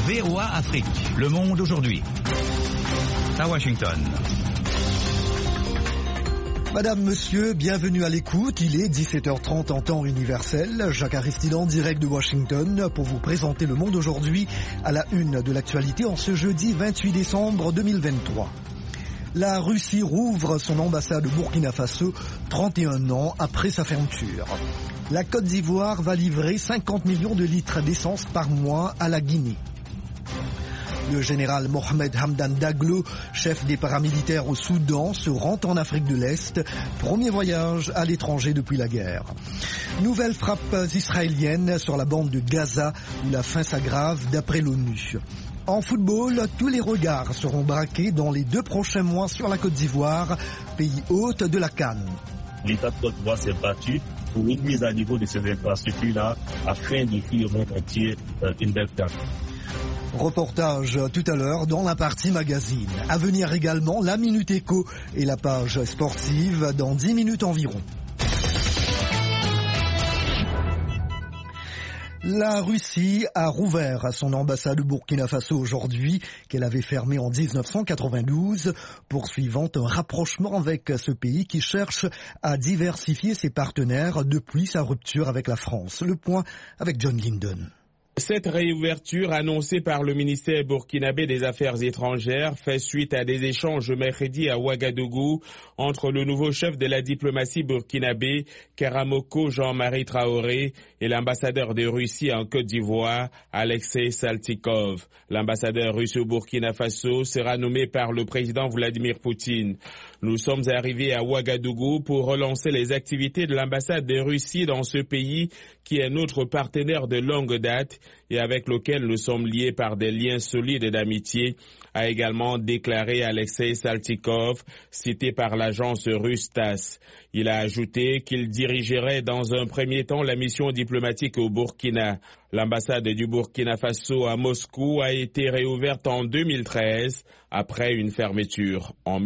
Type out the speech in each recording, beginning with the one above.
VOA Afrique. Le monde aujourd'hui. À Washington. Madame, monsieur, bienvenue à l'écoute. Il est 17h30 en temps universel. Jacques Aristide en direct de Washington pour vous présenter le monde aujourd'hui à la une de l'actualité en ce jeudi 28 décembre 2023. La Russie rouvre son ambassade au Burkina Faso 31 ans après sa fermeture. La Côte d'Ivoire va livrer 50 millions de litres d'essence par mois à la Guinée. Le général Mohamed Hamdan Daglo, chef des paramilitaires au Soudan, se rend en Afrique de l'Est. Premier voyage à l'étranger depuis la guerre. Nouvelles frappes israéliennes sur la bande de Gaza où la faim s'aggrave d'après l'ONU. En football, tous les regards seront braqués dans les 2 prochains mois sur la Côte d'Ivoire, pays hôte de la CAN. L'État de Côte d'Ivoire s'est battu pour une mise à niveau de ces infrastructures-là afin d'offrir au monde entier une belle CAN. Reportage tout à l'heure dans la partie magazine. À venir également la Minute Éco et la page sportive dans 10 minutes environ. La Russie a rouvert son ambassade au Burkina Faso aujourd'hui, qu'elle avait fermée en 1992, poursuivant un rapprochement avec ce pays qui cherche à diversifier ses partenaires depuis sa rupture avec la France. Le point avec John Linden. Cette réouverture annoncée par le ministère burkinabé des Affaires étrangères fait suite à des échanges mercredi à Ouagadougou entre le nouveau chef de la diplomatie burkinabé, Karamoko Jean-Marie Traoré, et l'ambassadeur de Russie en Côte d'Ivoire, Alexei Saltykov. L'ambassadeur russe au Burkina Faso sera nommé par le président Vladimir Poutine. Nous sommes arrivés à Ouagadougou pour relancer les activités de l'ambassade de Russie dans ce pays qui est notre partenaire de longue date et avec lequel nous sommes liés par des liens solides d'amitié, a également déclaré Alexei Saltykov, cité par l'agence russe TASS. Il a ajouté qu'il dirigerait dans un premier temps la mission diplomatique au Burkina. L'ambassade du Burkina Faso à Moscou a été réouverte en 2013 après une fermeture en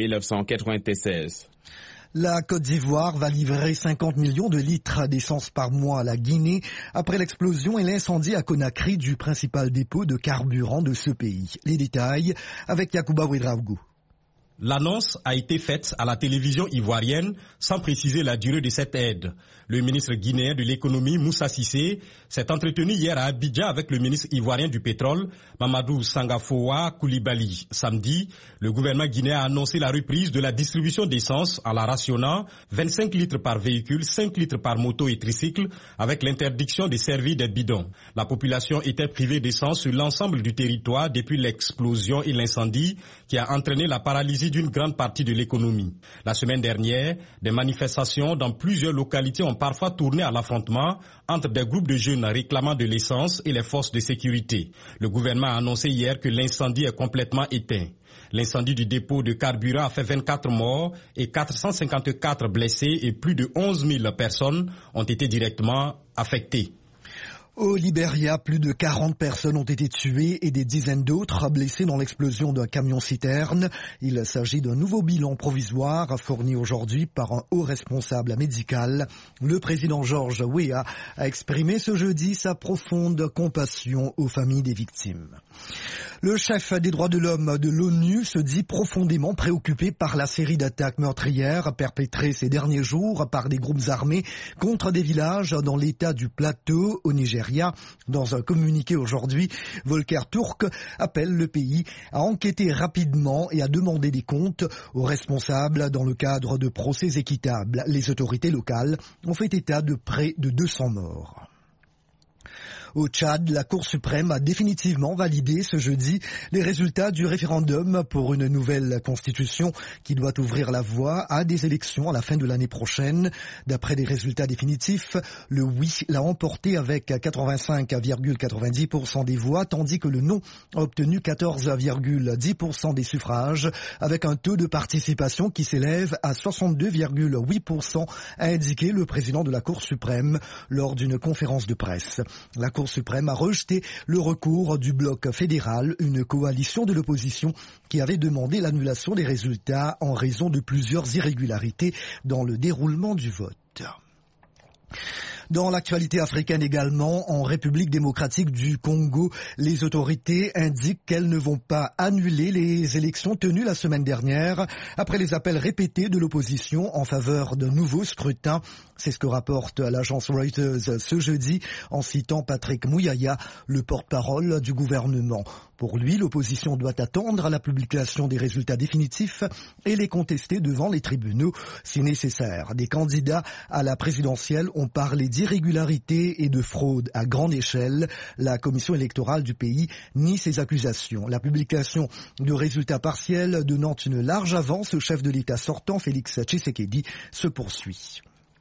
1996. La Côte d'Ivoire va livrer 50 millions de litres d'essence par mois à la Guinée après l'explosion et l'incendie à Conakry du principal dépôt de carburant de ce pays. Les détails avec Yacouba Ouedraogo. L'annonce a été faite à la télévision ivoirienne sans préciser la durée de cette aide. Le ministre guinéen de l'économie, Moussa Cissé, s'est entretenu hier à Abidjan avec le ministre ivoirien du pétrole, Mamadou Sangafoa Koulibaly. Samedi, le gouvernement guinéen a annoncé la reprise de la distribution d'essence en la rationnant 25 litres par véhicule, 5 litres par moto et tricycle, avec l'interdiction de servir des bidons. La population était privée d'essence sur l'ensemble du territoire depuis l'explosion et l'incendie qui a entraîné la paralysie d'une grande partie de l'économie. La semaine dernière, des manifestations dans plusieurs localités ont parfois tourné à l'affrontement entre des groupes de jeunes réclamant de l'essence et les forces de sécurité. Le gouvernement a annoncé hier que l'incendie est complètement éteint. L'incendie du dépôt de carburant a fait 24 morts et 454 blessés et plus de 11 000 personnes ont été directement affectées. Au Libéria, plus de 40 personnes ont été tuées et des dizaines d'autres blessées dans l'explosion d'un camion-citerne. Il s'agit d'un nouveau bilan provisoire fourni aujourd'hui par un haut responsable médical. Le président George Weah a exprimé ce jeudi sa profonde compassion aux familles des victimes. Le chef des droits de l'homme de l'ONU se dit profondément préoccupé par la série d'attaques meurtrières perpétrées ces derniers jours par des groupes armés contre des villages dans l'état du Plateau au Nigeria. Dans un communiqué aujourd'hui, Volker Turk appelle le pays à enquêter rapidement et à demander des comptes aux responsables dans le cadre de procès équitables. Les autorités locales ont fait état de près de 200 morts. Au Tchad, la Cour suprême a définitivement validé ce jeudi les résultats du référendum pour une nouvelle constitution qui doit ouvrir la voie à des élections à la fin de l'année prochaine. D'après les résultats définitifs, le oui l'a emporté avec 85,90% des voix, tandis que le non a obtenu 14,10% des suffrages, avec un taux de participation qui s'élève à 62,8%, a indiqué le président de la Cour suprême lors d'une conférence de presse. La Cour suprême a rejeté le recours du bloc fédéral, une coalition de l'opposition qui avait demandé l'annulation des résultats en raison de plusieurs irrégularités dans le déroulement du vote. Dans l'actualité africaine également, en République démocratique du Congo, les autorités indiquent qu'elles ne vont pas annuler les élections tenues la semaine dernière après les appels répétés de l'opposition en faveur d'un nouveau scrutin. C'est ce que rapporte l'agence Reuters ce jeudi en citant Patrick Muyaya, le porte-parole du gouvernement. Pour lui, l'opposition doit attendre la publication des résultats définitifs et les contester devant les tribunaux si nécessaire. Des candidats à la présidentielle ont parlé d'irrégularités et de fraude à grande échelle. La commission électorale du pays nie ces accusations. La publication de résultats partiels donnant une large avance au chef de l'État sortant, Félix Tshisekedi, se poursuit.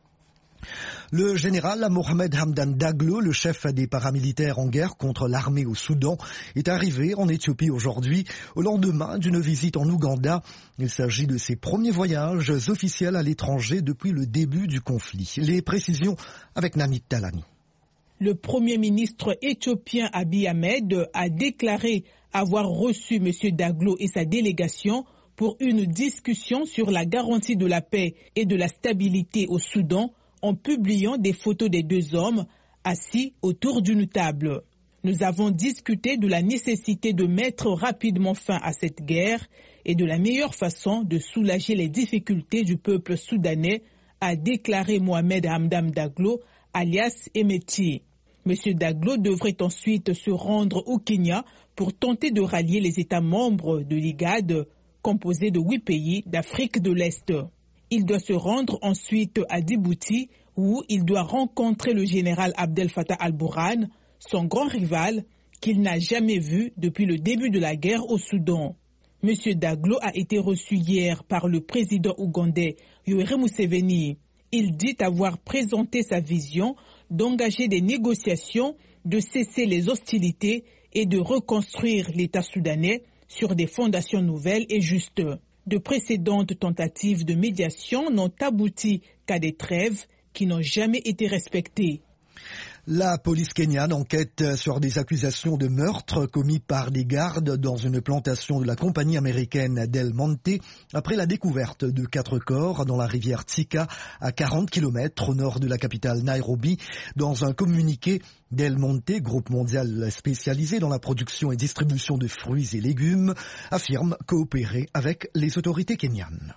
Le général Mohamed Hamdan Daglo, le chef des paramilitaires en guerre contre l'armée au Soudan, est arrivé en Éthiopie aujourd'hui au lendemain d'une visite en Ouganda. Il s'agit de ses premiers voyages officiels à l'étranger depuis le début du conflit. Les précisions avec Namit Talani. Le Premier ministre éthiopien Abiy Ahmed a déclaré avoir reçu M. Daglo et sa délégation pour une discussion sur la garantie de la paix et de la stabilité au Soudan, en publiant des photos des deux hommes assis autour d'une table. Nous avons discuté de la nécessité de mettre rapidement fin à cette guerre et de la meilleure façon de soulager les difficultés du peuple soudanais, a déclaré Mohamed Hamdan Daglo, alias Emeti. M. Daglo devrait ensuite se rendre au Kenya pour tenter de rallier les États membres de l'IGAD, composé de 8 pays d'Afrique de l'Est. Il doit se rendre ensuite à Djibouti où il doit rencontrer le général Abdel Fattah al-Burhan, son grand rival qu'il n'a jamais vu depuis le début de la guerre au Soudan. M. Daglo a été reçu hier par le président ougandais Yoweri Museveni. Il dit avoir présenté sa vision d'engager des négociations, de cesser les hostilités et de reconstruire l'État soudanais sur des fondations nouvelles et justes. De précédentes tentatives de médiation n'ont abouti qu'à des trêves qui n'ont jamais été respectées. La police kenyane enquête sur des accusations de meurtre commis par des gardes dans une plantation de la compagnie américaine Del Monte après la découverte de 4 corps dans la rivière Tsika à 40 km au nord de la capitale Nairobi. Dans un communiqué, Del Monte, groupe mondial spécialisé dans la production et distribution de fruits et légumes, affirme coopérer avec les autorités kenyanes.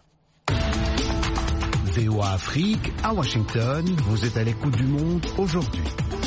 VOA Afrique, à Washington, vous êtes à l'écoute du monde aujourd'hui.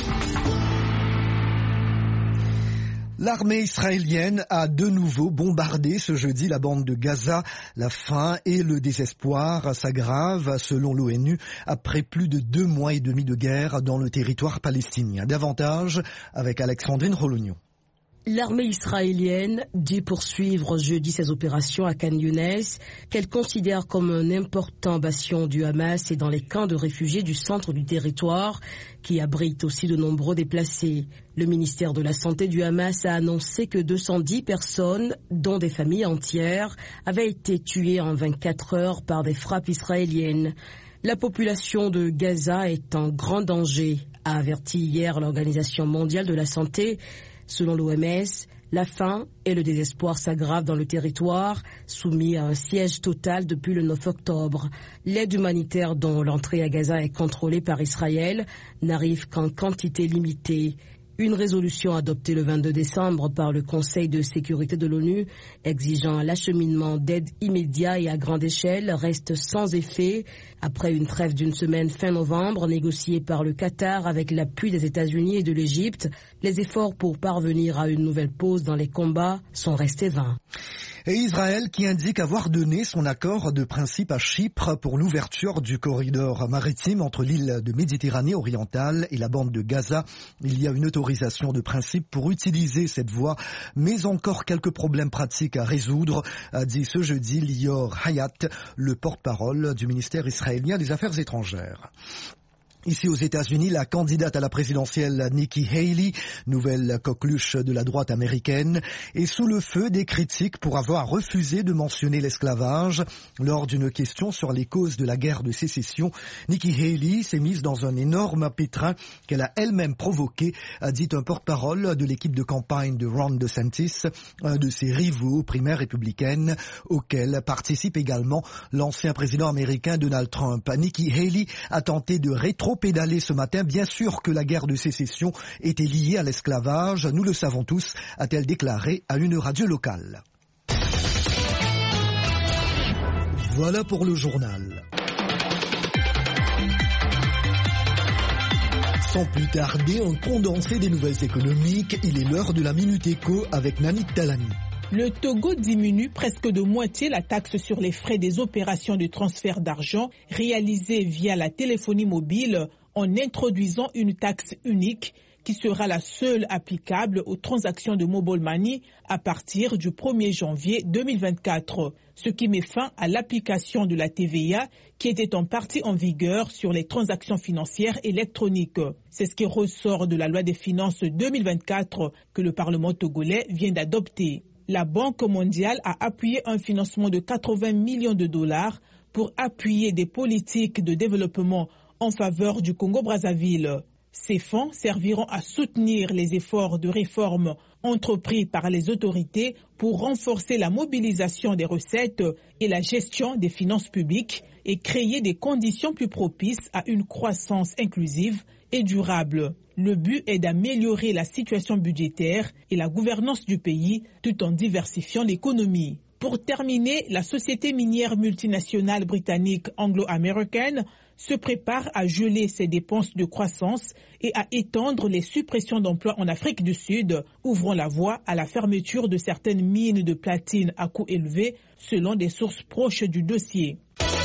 L'armée israélienne a de nouveau bombardé ce jeudi la bande de Gaza. La faim et le désespoir s'aggravent selon l'ONU après plus de 2 mois et demi de guerre dans le territoire palestinien. Davantage avec Alexandrine Rolognon. L'armée israélienne dit poursuivre jeudi ses opérations à Khan Younes, qu'elle considère comme un important bastion du Hamas et dans les camps de réfugiés du centre du territoire, qui abrite aussi de nombreux déplacés. Le ministère de la Santé du Hamas a annoncé que 210 personnes, dont des familles entières, avaient été tuées en 24 heures par des frappes israéliennes. La population de Gaza est en grand danger, a averti hier l'Organisation mondiale de la santé. Selon l'OMS, la faim et le désespoir s'aggravent dans le territoire, soumis à un siège total depuis le 9 octobre. L'aide humanitaire dont l'entrée à Gaza est contrôlée par Israël n'arrive qu'en quantité limitée. Une résolution adoptée le 22 décembre par le Conseil de sécurité de l'ONU exigeant l'acheminement d'aide immédiat et à grande échelle reste sans effet après une trêve d'1 semaine fin novembre négociée par le Qatar avec l'appui des États-Unis et de l'Égypte. Les efforts pour parvenir à une nouvelle pause dans les combats sont restés vains. Et Israël qui indique avoir donné son accord de principe à Chypre pour l'ouverture du corridor maritime entre l'île de Méditerranée orientale et la bande de Gaza. Il y a une autorisation de principe pour utiliser cette voie, mais encore quelques problèmes pratiques à résoudre, a dit ce jeudi Lior Hayat, le porte-parole du ministère israélien des Affaires étrangères. Ici aux États-Unis, la candidate à la présidentielle Nikki Haley, nouvelle coqueluche de la droite américaine, est sous le feu des critiques pour avoir refusé de mentionner l'esclavage. Lors d'une question sur les causes de la guerre de sécession, Nikki Haley s'est mise dans un énorme pétrin qu'elle a elle-même provoqué, a dit un porte-parole de l'équipe de campagne de Ron DeSantis, un de ses rivaux aux primaires républicaines, auquel participe également l'ancien président américain Donald Trump. Nikki Haley a tenté de rétrograder trop pédalé ce matin. Bien sûr que la guerre de sécession était liée à l'esclavage, nous le savons tous, a-t-elle déclaré à une radio locale. Voilà pour le journal. Sans plus tarder, un condensé des nouvelles économiques, il est l'heure de la Minute Éco avec Nanit Talani. Le Togo diminue presque de moitié la taxe sur les frais des opérations de transfert d'argent réalisées via la téléphonie mobile en introduisant une taxe unique qui sera la seule applicable aux transactions de mobile money à partir du 1er janvier 2024, ce qui met fin à l'application de la TVA qui était en partie en vigueur sur les transactions financières électroniques. C'est ce qui ressort de la loi des finances 2024 que le Parlement togolais vient d'adopter. La Banque mondiale a appuyé un financement de 80 millions de dollars pour appuyer des politiques de développement en faveur du Congo-Brazzaville. Ces fonds serviront à soutenir les efforts de réforme entrepris par les autorités pour renforcer la mobilisation des recettes et la gestion des finances publiques et créer des conditions plus propices à une croissance inclusive et durable. Le but est d'améliorer la situation budgétaire et la gouvernance du pays tout en diversifiant l'économie. Pour terminer, la société minière multinationale britannique anglo-américaine se prépare à geler ses dépenses de croissance et à étendre les suppressions d'emplois en Afrique du Sud, ouvrant la voie à la fermeture de certaines mines de platine à coût élevé, selon des sources proches du dossier.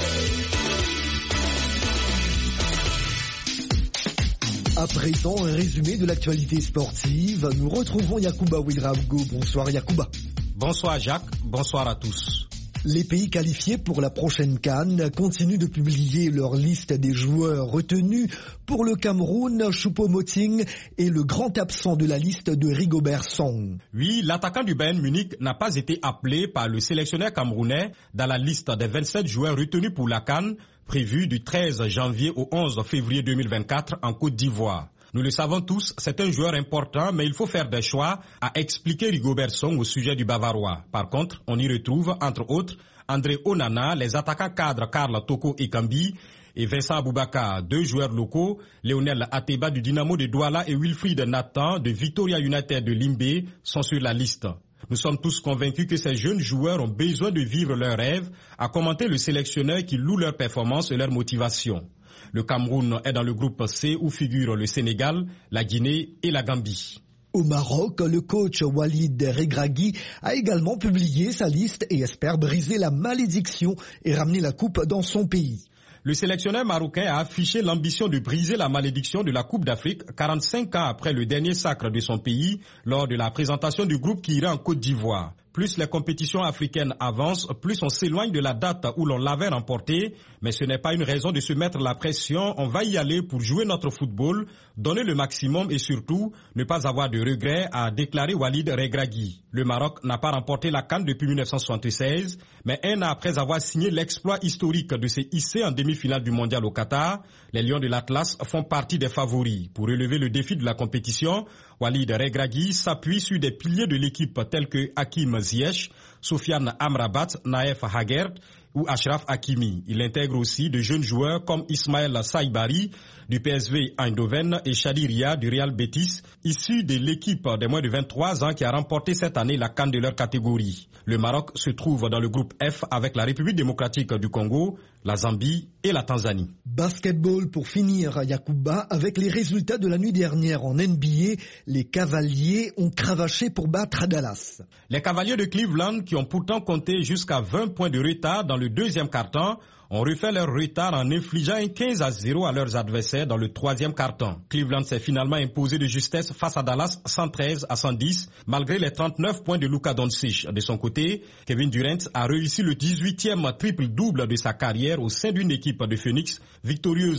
À présent, un résumé de l'actualité sportive. Nous retrouvons Yacouba Ouedraogo. Bonsoir Yacouba. Bonsoir Jacques, bonsoir à tous. Les pays qualifiés pour la prochaine CAN continuent de publier leur liste des joueurs retenus. Pour le Cameroun, Choupo-Moting est le grand absent de la liste de Rigobert Song. Oui, l'attaquant du Bayern Munich n'a pas été appelé par le sélectionneur camerounais dans la liste des 27 joueurs retenus pour la CAN, prévue du 13 janvier au 11 février 2024 en Côte d'Ivoire. Nous le savons tous, c'est un joueur important, mais il faut faire des choix, a expliqué Rigobert Song au sujet du Bavarois. Par contre, on y retrouve, entre autres, André Onana, les attaquants cadres Karl Toko Ekambi et Vincent Aboubakar, deux joueurs locaux, Lionel Ateba du Dynamo de Douala et Wilfried Nathan de Victoria United de Limbé sont sur la liste. Nous sommes tous convaincus que ces jeunes joueurs ont besoin de vivre leurs rêves, a commenté le sélectionneur qui loue leur performance et leur motivation. Le Cameroun est dans le groupe C où figurent le Sénégal, la Guinée et la Gambie. Au Maroc, le coach Walid Regragui a également publié sa liste et espère briser la malédiction et ramener la coupe dans son pays. Le sélectionneur marocain a affiché l'ambition de briser la malédiction de la Coupe d'Afrique 45 ans après le dernier sacre de son pays lors de la présentation du groupe qui ira en Côte d'Ivoire. Plus les compétitions africaines avancent, plus on s'éloigne de la date où l'on l'avait remporté. Mais ce n'est pas une raison de se mettre la pression. On va y aller pour jouer notre football, donner le maximum et surtout ne pas avoir de regrets, a déclaré Walid Regragui. Le Maroc n'a pas remporté la CAN depuis 1976, mais un an après avoir signé l'exploit historique de se hisser en demi-finale du mondial au Qatar, les Lions de l'Atlas font partie des favoris. Pour relever le défi de la compétition, Walid Regragui s'appuie sur des piliers de l'équipe tels que Hakim Ziyech, Sofiane Amrabat, Naef Hagert ou Achraf Hakimi. Il intègre aussi de jeunes joueurs comme Ismaël Saïbari du PSV Eindhoven et Shadi Ria du Real Betis, issus de l'équipe des moins de 23 ans qui a remporté cette année la CAN de leur catégorie. Le Maroc se trouve dans le groupe F avec la République démocratique du Congo, la Zambie et la Tanzanie. Basketball pour finir, Yacouba, avec les résultats de la nuit dernière en NBA, les Cavaliers ont cravaché pour battre Dallas. Les Cavaliers de Cleveland, qui ont pourtant compté jusqu'à 20 points de retard dans le deuxième quart-temps, ont refait leur retard en infligeant un 15-0 à leurs adversaires dans le troisième quart-temps. Cleveland s'est finalement imposé de justesse face à Dallas 113-110, malgré les 39 points de Luka Doncic. De son côté, Kevin Durant a réussi le 18e triple-double de sa carrière au sein d'une équipe de Phoenix, victorieuse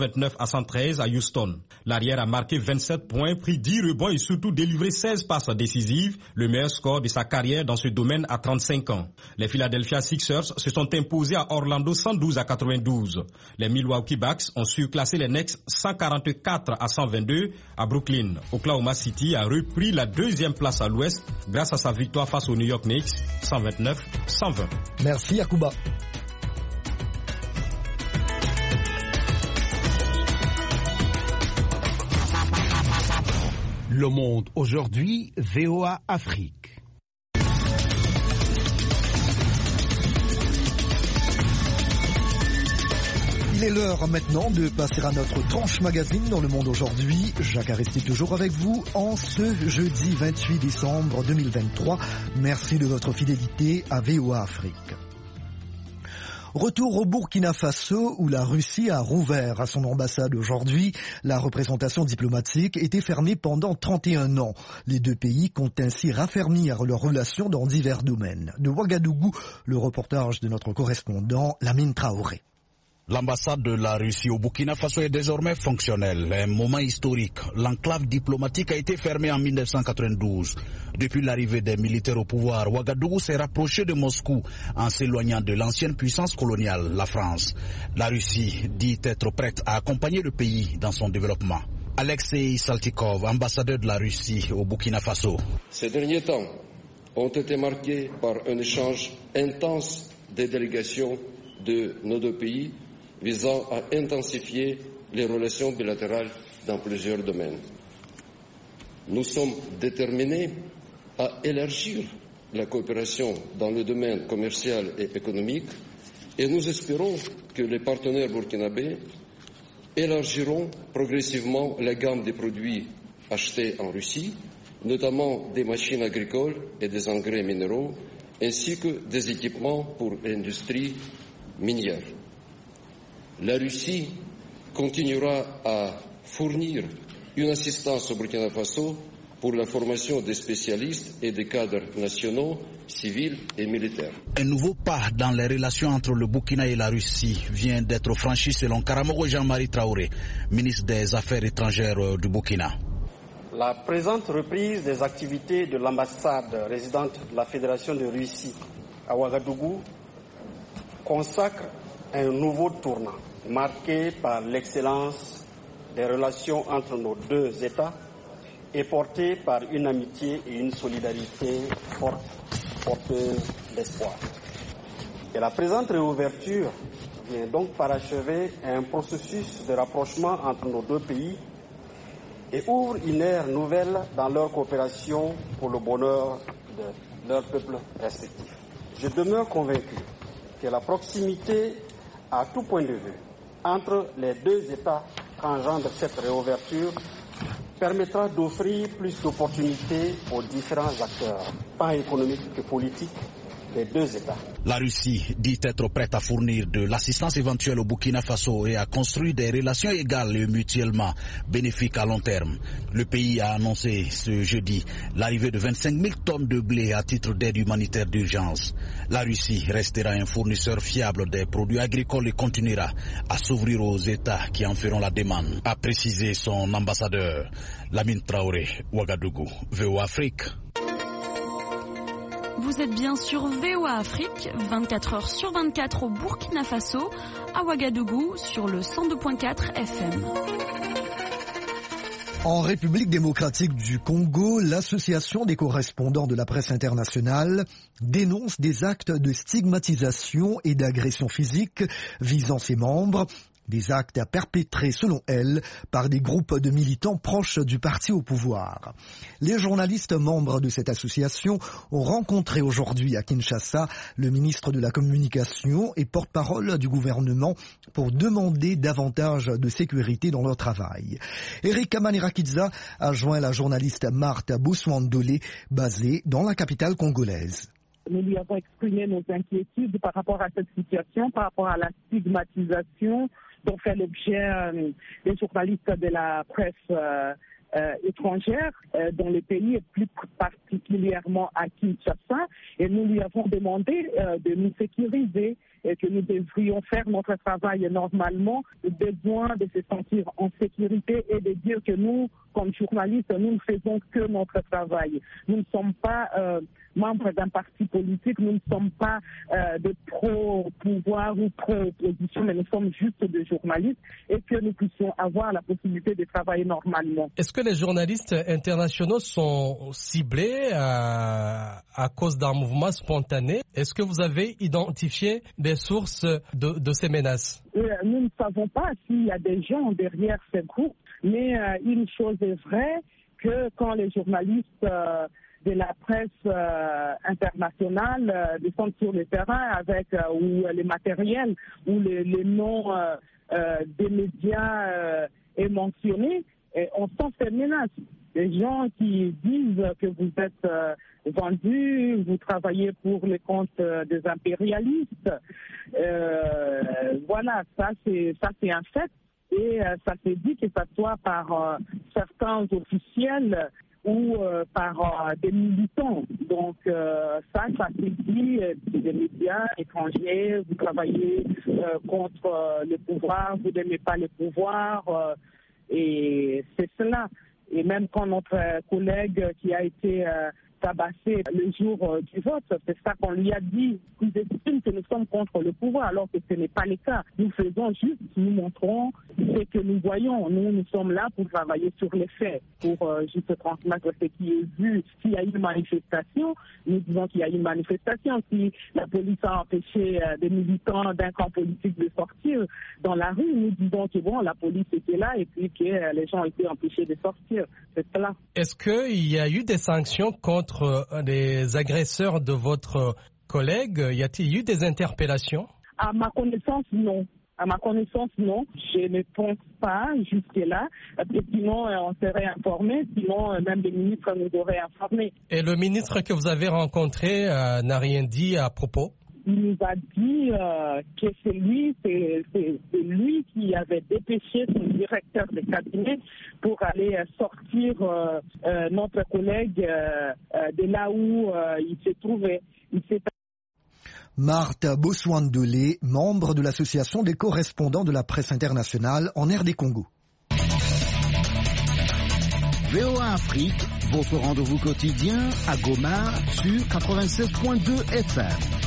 129-113 à Houston. L'arrière a marqué 27 points, pris 10 rebonds et surtout délivré 16 passes décisives, le meilleur score de sa carrière dans ce domaine à 35 ans. Les Philadelphia Sixers se sont imposés à Orlando 112-92. Les Milwaukee Bucks ont surclassé les Knicks 144-122 à Brooklyn. Oklahoma City a repris la deuxième place à l'Ouest grâce à sa victoire face aux New York Knicks 129-120. Merci Yacouba. Le Monde aujourd'hui, VOA Afrique. Il est l'heure maintenant de passer à notre tranche magazine dans Le Monde aujourd'hui. Jacques Aristide toujours avec vous en ce jeudi 28 décembre 2023. Merci de votre fidélité à VOA Afrique. Retour au Burkina Faso où la Russie a rouvert à son ambassade aujourd'hui. La représentation diplomatique était fermée pendant 31 ans. Les deux pays comptent ainsi raffermir leurs relations dans divers domaines. De Ouagadougou, le reportage de notre correspondant Lamine Traoré. L'ambassade de la Russie au Burkina Faso est désormais fonctionnelle. Un moment historique. L'enclave diplomatique a été fermée en 1992. Depuis l'arrivée des militaires au pouvoir, Ouagadougou s'est rapproché de Moscou en s'éloignant de l'ancienne puissance coloniale, la France. La Russie dit être prête à accompagner le pays dans son développement. Alexei Saltykov, ambassadeur de la Russie au Burkina Faso. Ces derniers temps ont été marqués par un échange intense des délégations de nos deux pays visant à intensifier les relations bilatérales dans plusieurs domaines. Nous sommes déterminés à élargir la coopération dans le domaine commercial et économique et nous espérons que les partenaires burkinabés élargiront progressivement la gamme des produits achetés en Russie, notamment des machines agricoles et des engrais minéraux, ainsi que des équipements pour l'industrie minière. La Russie continuera à fournir une assistance au Burkina Faso pour la formation des spécialistes et des cadres nationaux, civils et militaires. Un nouveau pas dans les relations entre le Burkina et la Russie vient d'être franchi selon Karamoko Jean-Marie Traoré, ministre des Affaires étrangères du Burkina. La présente reprise des activités de l'ambassade résidente de la Fédération de Russie à Ouagadougou consacre un nouveau tournant marqué par l'excellence des relations entre nos deux États et porté par une amitié et une solidarité forte, porteuse d'espoir. Et la présente réouverture vient donc parachever un processus de rapprochement entre nos deux pays et ouvre une ère nouvelle dans leur coopération pour le bonheur de leurs peuples respectifs. Je demeure convaincu que la proximité à tout point de vue entre les deux États qu'engendre cette réouverture permettra d'offrir plus d'opportunités aux différents acteurs, tant économiques que politiques, des deux États. La Russie dit être prête à fournir de l'assistance éventuelle au Burkina Faso et à construire des relations égales et mutuellement bénéfiques à long terme. Le pays a annoncé ce jeudi l'arrivée de 25 000 tonnes de blé à titre d'aide humanitaire d'urgence. La Russie restera un fournisseur fiable des produits agricoles et continuera à s'ouvrir aux États qui en feront la demande, a précisé son ambassadeur. Lamine Traoré, Ouagadougou, VOA Afrique. Vous êtes bien sur VOA Afrique, 24 heures sur 24 au Burkina Faso, à Ouagadougou sur le 102.4 FM. En République démocratique du Congo, l'association des correspondants de la presse internationale dénonce des actes de stigmatisation et d'agression physique visant ses membres. Des actes à perpétrer, selon elle, par des groupes de militants proches du parti au pouvoir. Les journalistes membres de cette association ont rencontré aujourd'hui à Kinshasa le ministre de la Communication et porte-parole du gouvernement pour demander davantage de sécurité dans leur travail. Eric Kamanirakiza a joint la journaliste Martha Bouswandolé, basée dans la capitale congolaise. Nous lui avons exprimé nos inquiétudes par rapport à cette situation, par rapport à la stigmatisation dont fait l'objet les journalistes de la presse étrangère dans le pays, et plus particulièrement à Kinshasa. Et nous lui avons demandé de nous sécuriser et que nous devrions faire notre travail normalement. Le besoin de se sentir en sécurité et de dire que nous, comme journalistes, nous ne faisons que notre travail. Nous ne sommes pas membres d'un parti politique, nous ne sommes pas de pro-pouvoir ou pro-opposition, mais nous sommes juste des journalistes et que nous puissions avoir la possibilité de travailler normalement. Est-ce que les journalistes internationaux sont ciblés à cause d'un mouvement spontané? Est-ce que vous avez identifié des sources de ces menaces? Nous ne savons pas s'il y a des gens derrière ces groupes, mais une chose est vraie, que quand les journalistes de la presse internationale descendent sur le terrain avec ou les matériels ou les noms des médias est mentionné, on sent ces menaces. Des gens qui disent que vous êtes vendus, vous travaillez pour les comptes des impérialistes. Voilà, ça c'est un fait. Et ça s'est dit que ça soit par certains officiels ou par des militants. Donc ça s'est dit, des médias étrangers, vous travaillez contre le pouvoir, vous n'aimez pas le pouvoir, et c'est cela. Et même quand notre collègue qui a été tabassé le jour du vote, c'est ça qu'on lui a dit. Ils estiment que nous sommes contre le pouvoir, alors que ce n'est pas le cas. Nous faisons juste, nous montrons ce que nous voyons. Nous sommes là pour travailler sur les faits, pour juste transmettre ce qui est vu. S'il y a une manifestation, nous disons qu'il y a une manifestation. Si la police a empêché des militants d'un camp politique de sortir dans la rue, nous disons que bon, la police était là et puis que les gens ont été empêchés de sortir. C'est cela. Est-ce qu'il y a eu des sanctions contre des agresseurs de votre collègue? Y a-t-il eu des interpellations? À ma connaissance, non. À ma connaissance, non. Je ne pense pas jusque-là. Parce que sinon, on serait informé. Sinon, même les ministres nous auraient informés. Et le ministre que vous avez rencontré n'a rien dit à propos? Il nous a dit que c'est lui qui avait dépêché son directeur de cabinet pour aller sortir notre collègue de là où il se trouvait. Marthe Bosouandolé, membre de l'association des correspondants de la presse internationale en RD Congo. VOA Afrique, votre rendez-vous quotidien à Goma sur 87.2 FM.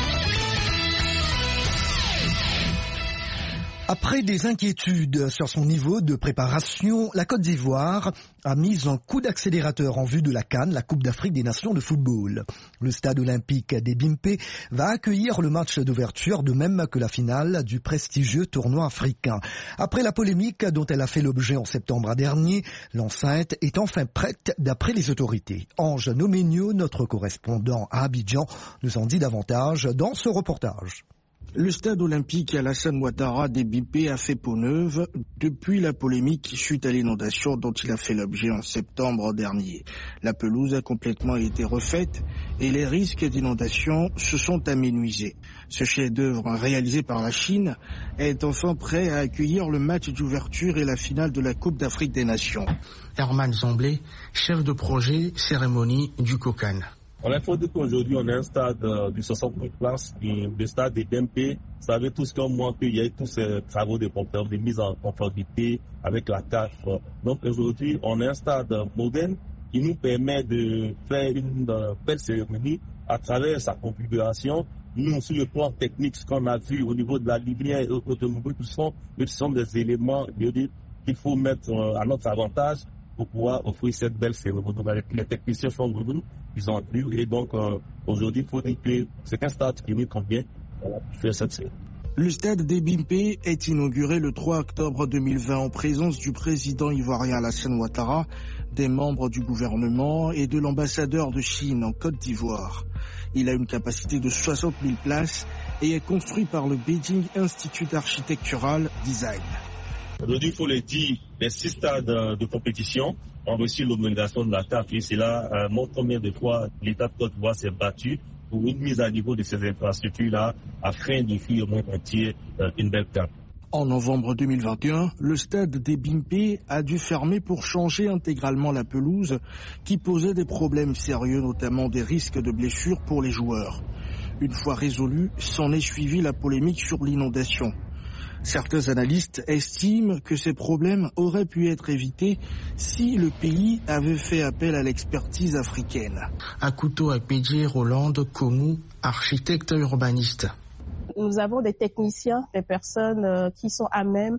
Après des inquiétudes sur son niveau de préparation, la Côte d'Ivoire a mis un coup d'accélérateur en vue de la CAN, la Coupe d'Afrique des Nations de football. Le stade olympique des Bimpé va accueillir le match d'ouverture, de même que la finale du prestigieux tournoi africain. Après la polémique dont elle a fait l'objet en septembre dernier, l'enceinte est enfin prête d'après les autorités. Ange Noménio, notre correspondant à Abidjan, nous en dit davantage dans ce reportage. Le stade olympique Alassane Ouattara des Bimpé a fait peau neuve depuis la polémique suite à l'inondation dont il a fait l'objet en septembre dernier. La pelouse a complètement été refaite et les risques d'inondation se sont aménuisés. Ce chef-d'œuvre réalisé par la Chine est enfin prêt à accueillir le match d'ouverture et la finale de la Coupe d'Afrique des Nations. Herman Zamblé, chef de projet cérémonie du COCAN. On a faut dire qu'aujourd'hui, on a un stade de 60 places, le stade des Bimpé. Vous savez tous comme moi qu'il y a eu tous ces travaux de mise en conformité avec la CAF. Donc aujourd'hui, on a un stade moderne qui nous permet de faire une belle cérémonie à travers sa configuration. Nous, sur le plan technique, ce qu'on a vu au niveau de la lumière et automobile, ce sont des éléments qu'il faut mettre à notre avantage pour pouvoir offrir cette belle cérémonie. Les techniciens sont venus, ils ont vu, et donc aujourd'hui, il faut dire que c'est un stade qui nous convient pour faire cette cérémonie. Le stade des Bimpé est inauguré le 3 octobre 2020 en présence du président ivoirien Alassane Ouattara, des membres du gouvernement et de l'ambassadeur de Chine en Côte d'Ivoire. Il a une capacité de 60 000 places et est construit par le Beijing Institute Architectural Design. Aujourd'hui, il faut le dire, les 6 stades de compétition ont reçu l'honorisation de la CAF et cela montre combien de fois l'État de Côte d'Ivoire s'est battu pour une mise à niveau de ces infrastructures-là afin d'offrir au monde entier une belle CAF. En novembre 2021, le stade des Bimpé a dû fermer pour changer intégralement la pelouse qui posait des problèmes sérieux, notamment des risques de blessures pour les joueurs. Une fois résolu, s'en est suivi la polémique sur l'inondation. Certains analystes estiment que ces problèmes auraient pu être évités si le pays avait fait appel à l'expertise africaine. Akuto Akpedje Roland Komou, architecte urbaniste. Nous avons des techniciens, des personnes qui sont à même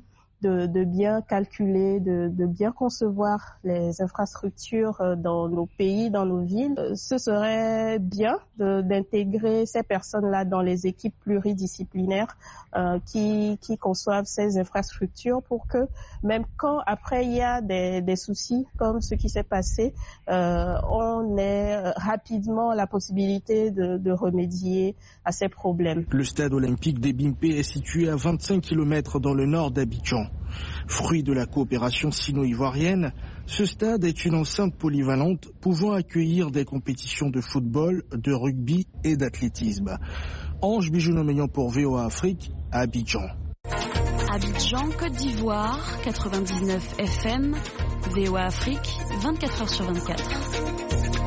de bien calculer, de bien concevoir les infrastructures dans nos pays, dans nos villes. Ce serait bien d'intégrer ces personnes-là dans les équipes pluridisciplinaires qui conçoivent ces infrastructures pour que même quand après il y a des soucis comme ce qui s'est passé, on ait rapidement la possibilité de remédier à ces problèmes. Le stade olympique des Bimpe est situé à 25 km dans le nord d'Abidjan. Fruit de la coopération sino-ivoirienne, ce stade est une enceinte polyvalente pouvant accueillir des compétitions de football, de rugby et d'athlétisme. Ange Bijounomeyan pour VOA Afrique, à Abidjan. Abidjan, Côte d'Ivoire, 99 FM, VOA Afrique, 24h sur 24.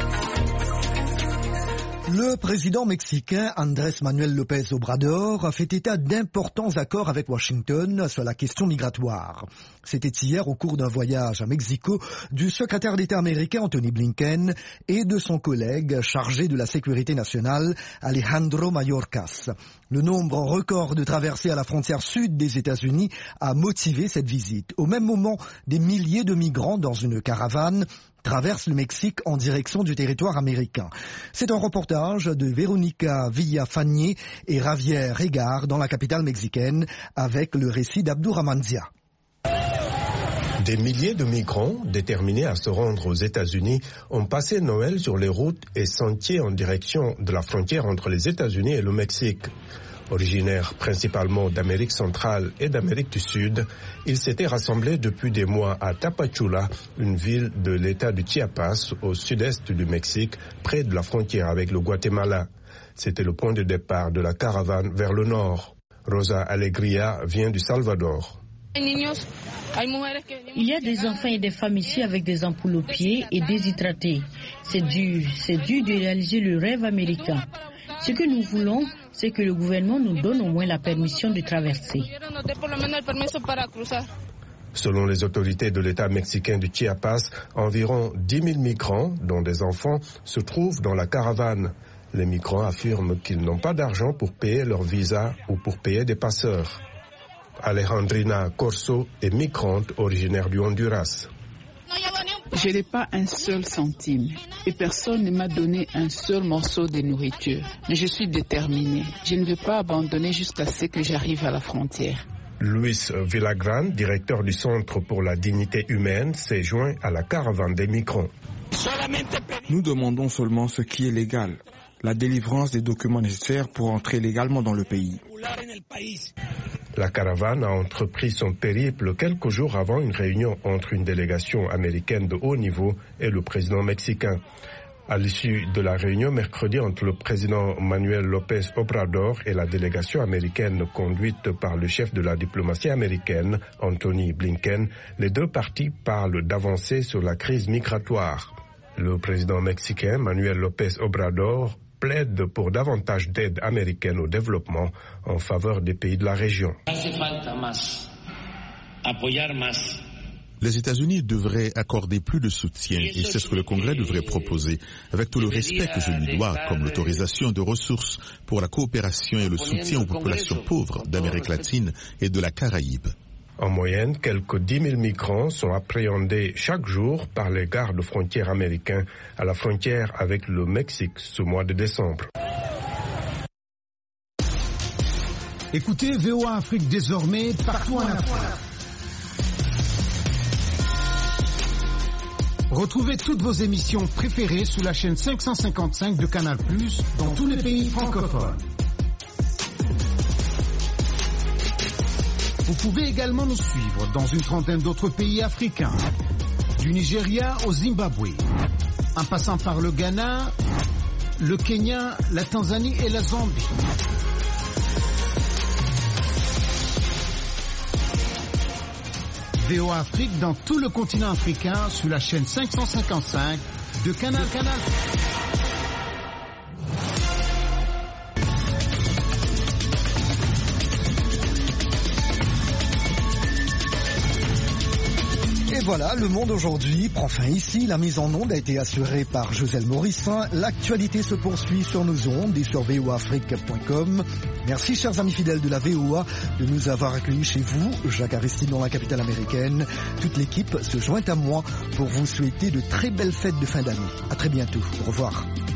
Le président mexicain Andrés Manuel López Obrador a fait état d'importants accords avec Washington sur la question migratoire. C'était hier au cours d'un voyage à Mexico du secrétaire d'État américain Anthony Blinken et de son collègue chargé de la sécurité nationale Alejandro Mayorkas. Le nombre record de traversées à la frontière sud des États-Unis a motivé cette visite. Au même moment, des milliers de migrants dans une caravane traverse le Mexique en direction du territoire américain. C'est un reportage de Véronica Villafanié et Javier Regar dans la capitale mexicaine avec le récit d'Abdourahmane Dia. Des milliers de migrants déterminés à se rendre aux États-Unis ont passé Noël sur les routes et sentiers en direction de la frontière entre les États-Unis et le Mexique. Originaires principalement d'Amérique centrale et d'Amérique du Sud, ils s'étaient rassemblés depuis des mois à Tapachula, une ville de l'État du Chiapas, au sud-est du Mexique, près de la frontière avec le Guatemala. C'était le point de départ de la caravane vers le nord. Rosa Alegria vient du Salvador. Il y a des enfants et des femmes ici avec des ampoules aux pieds et déshydratés. C'est dur de réaliser le rêve américain. Ce que nous voulons, c'est que le gouvernement nous donne au moins la permission de traverser. Selon les autorités de l'État mexicain du Chiapas, environ 10 000 migrants, dont des enfants, se trouvent dans la caravane. Les migrants affirment qu'ils n'ont pas d'argent pour payer leur visa ou pour payer des passeurs. Alejandrina Corso est migrante originaire du Honduras. Je n'ai pas un seul centime et personne ne m'a donné un seul morceau de nourriture. Mais je suis déterminée. Je ne vais pas abandonner jusqu'à ce que j'arrive à la frontière. Luis Villagran, directeur du Centre pour la dignité humaine, s'est joint à la caravane des migrants. Nous demandons seulement ce qui est légal, la délivrance des documents nécessaires pour entrer légalement dans le pays. La caravane a entrepris son périple quelques jours avant une réunion entre une délégation américaine de haut niveau et le président mexicain. À l'issue de la réunion mercredi entre le président Manuel López Obrador et la délégation américaine conduite par le chef de la diplomatie américaine, Anthony Blinken, les deux parties parlent d'avancées sur la crise migratoire. Le président mexicain Manuel López Obrador plaide pour davantage d'aide américaine au développement en faveur des pays de la région. Les États-Unis devraient accorder plus de soutien et c'est ce que le Congrès devrait proposer, avec tout le respect que je lui dois, comme l'autorisation de ressources pour la coopération et le soutien aux populations pauvres d'Amérique latine et de la Caraïbe. En moyenne, quelques 10 000 migrants sont appréhendés chaque jour par les gardes frontières américains à la frontière avec le Mexique ce mois de décembre. Écoutez VOA Afrique désormais partout en Afrique. Retrouvez toutes vos émissions préférées sous la chaîne 555 de Canal+, dans tous les pays francophones. Vous pouvez également nous suivre dans une trentaine d'autres pays africains, du Nigeria au Zimbabwe, en passant par le Ghana, le Kenya, la Tanzanie et la Zambie. VOA Afrique dans tout le continent africain sous la chaîne 555 de Canal+. voilà, Le Monde aujourd'hui prend fin ici. La mise en onde a été assurée par Joselle Morissin. L'actualité se poursuit sur nos ondes et sur voaafrique.com. Merci, chers amis fidèles de la VOA, de nous avoir accueillis chez vous, Jacques Aristide, dans la capitale américaine. Toute l'équipe se joint à moi pour vous souhaiter de très belles fêtes de fin d'année. À très bientôt. Au revoir.